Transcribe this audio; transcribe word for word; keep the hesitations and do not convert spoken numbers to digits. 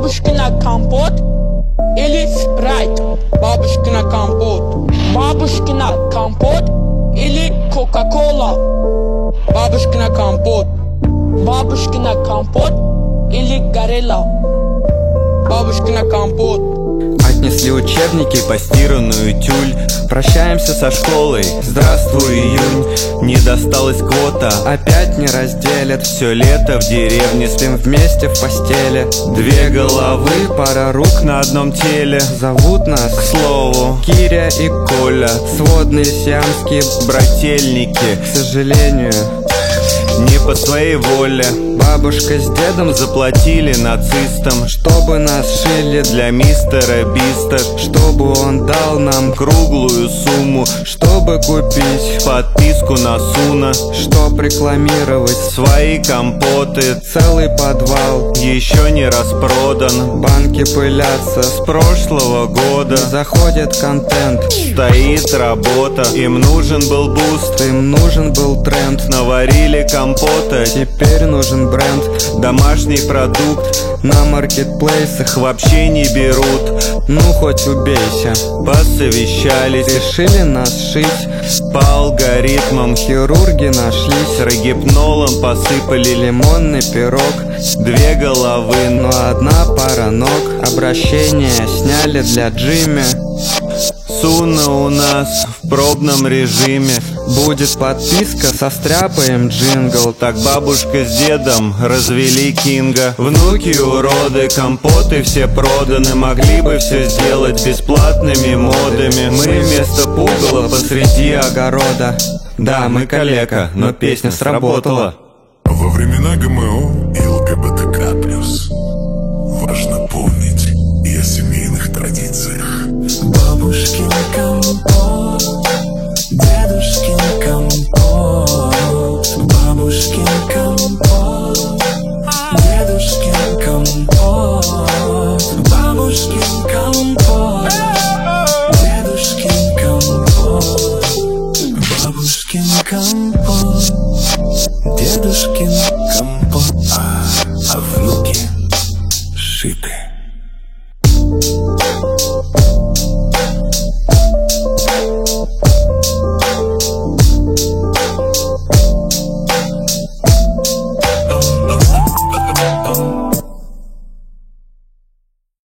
Бабушкина компот или спрайт? Бабушкина компот. Бабушкина компот или кока-кола? Бабушкина компот. Бабушкина компот или горелла? Бабушкина компот. Отнесли учебники, постиранную тюль. Прощаемся со школой, здравствуй, июнь. Не досталась квота, опять не разделят. Все лето в деревне, спим вместе в постели. Две головы, пара рук на одном теле. Зовут нас, к слову, Киря и Коля. Сводные сиамские брательники. К сожалению, не по своей воле. Бабушка с дедом заплатили нацистам, чтобы нас шили для мистера Биста, чтобы он дал нам круглую сумму, чтобы купить подписку на Суна, чтоб рекламировать свои компоты. Целый подвал еще не распродан, банки пылятся с прошлого года. Заходит контент, стоит работа. Им нужен был буст, им нужен был тренд. Наварили компота, теперь нужен бренд. Домашний продукт на маркетплейсах вообще не берут. Ну хоть убейся. Посовещались, решили нас шить. По алгоритмам хирурги нашлись. Рогипнолом посыпали лимонный пирог. Две головы, но одна пара ног. Обращение сняли для Джимми. Суна у нас в пробном режиме. Будет подписка, состряпаем джингл. Так бабушка с дедом развели Кинга. Внуки уроды, компоты все проданы. Могли бы все сделать бесплатными модами. Мы вместо пугала посреди огорода. Да, мы калека, но песня сработала. Во времена ГМО и ЛГБТК плюс важно помнить и о семейных традициях. Бабушкин компот, дедушкин компот, бабушкин компот, дедушкин компот, бабушкин компот, дедушкин компот, бабушкин компот, дедушкин компот, а, а внуки шиты.